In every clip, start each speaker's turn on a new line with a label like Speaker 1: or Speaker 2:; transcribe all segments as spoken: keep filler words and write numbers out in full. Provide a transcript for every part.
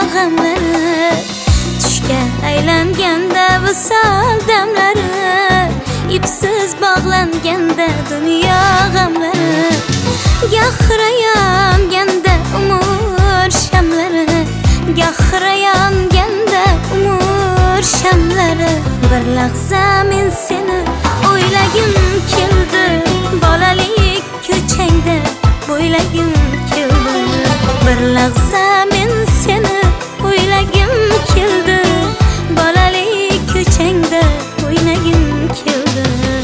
Speaker 1: g'amlari tushga aylanganda visol damlari ipsiz bog'langanda dunyo g'amlari gahirayonganda umr shamlari gahirayonganda umr shamlari bir lahza men seni o'ylagim keldi bolalik ko'changda bo'ylagim keldi bir lahza men seni o'ylagim keldi bolalik ko'changda o'ynagim keldi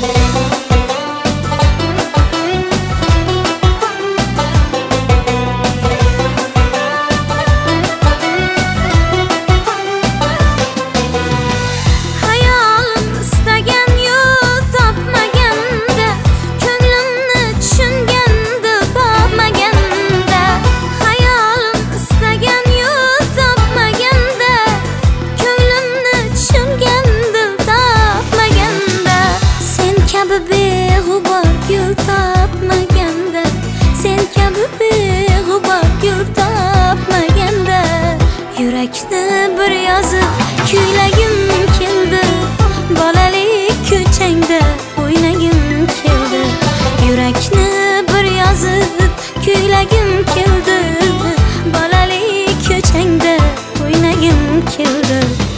Speaker 1: beg'ubor gul topmaganda sen kabi beg'ubor gul topmaganda yurakni bir yozib kuylagim keldi bolalik ko'changda o'ynagim keldi yurakni bir yozib kuylagim keldi bolalik ko'changda o'ynagim keldi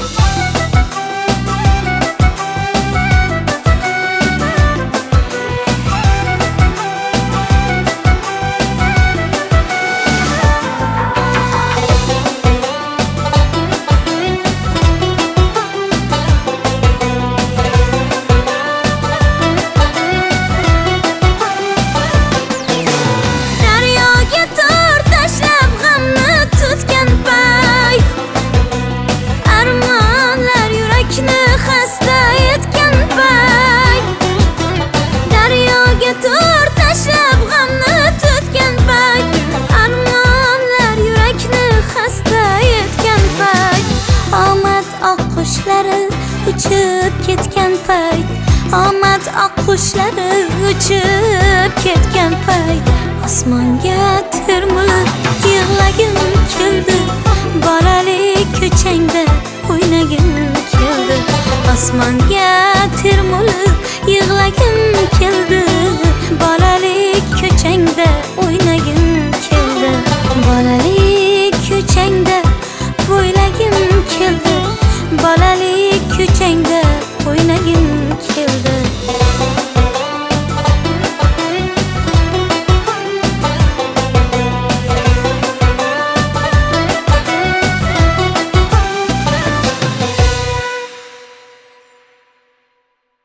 Speaker 1: uchib ketgan payt omad oqqushlari uchib ketgan payt osmonga termulib